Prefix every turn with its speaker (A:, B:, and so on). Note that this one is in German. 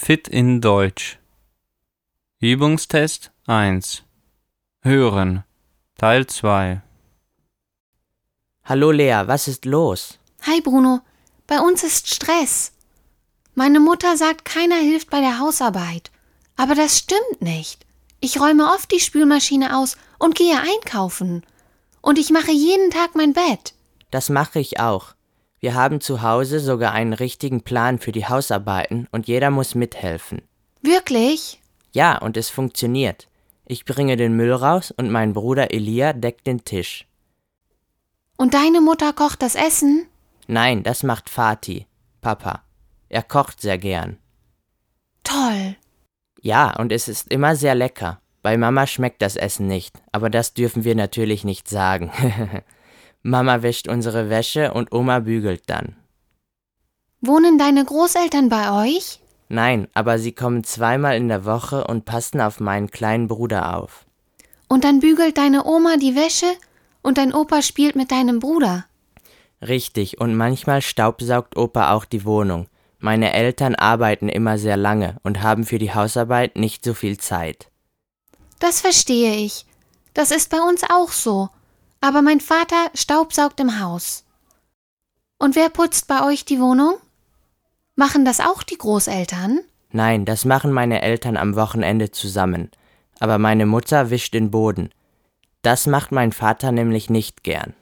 A: Fit in Deutsch. Übungstest 1. Hören. Teil 2.
B: Hallo Lea, was ist los?
C: Hi Bruno, bei uns ist Stress. Meine Mutter sagt, keiner hilft bei der Hausarbeit. Aber das stimmt nicht. Ich räume oft die Spülmaschine aus und gehe einkaufen. Und ich mache jeden Tag mein Bett.
B: Das mache ich auch. Wir haben zu Hause sogar einen richtigen Plan für die Hausarbeiten und jeder muss mithelfen.
C: Wirklich?
B: Ja, und es funktioniert. Ich bringe den Müll raus und mein Bruder Elia deckt den Tisch.
C: Und deine Mutter kocht das Essen?
B: Nein, das macht Vati, Papa. Er kocht sehr gern.
C: Toll.
B: Ja, und es ist immer sehr lecker. Bei Mama schmeckt das Essen nicht, aber das dürfen wir natürlich nicht sagen. Mama wäscht unsere Wäsche und Oma bügelt dann.
C: Wohnen deine Großeltern bei euch?
B: Nein, aber sie kommen 2-mal in der Woche und passen auf meinen kleinen Bruder auf.
C: Und dann bügelt deine Oma die Wäsche und dein Opa spielt mit deinem Bruder.
B: Richtig, und manchmal staubsaugt Opa auch die Wohnung. Meine Eltern arbeiten immer sehr lange und haben für die Hausarbeit nicht so viel Zeit.
C: Das verstehe ich. Das ist bei uns auch so. Aber mein Vater staubsaugt im Haus. Und wer putzt bei euch die Wohnung? Machen das auch die Großeltern?
B: Nein, das machen meine Eltern am Wochenende zusammen. Aber meine Mutter wischt den Boden. Das macht mein Vater nämlich nicht gern.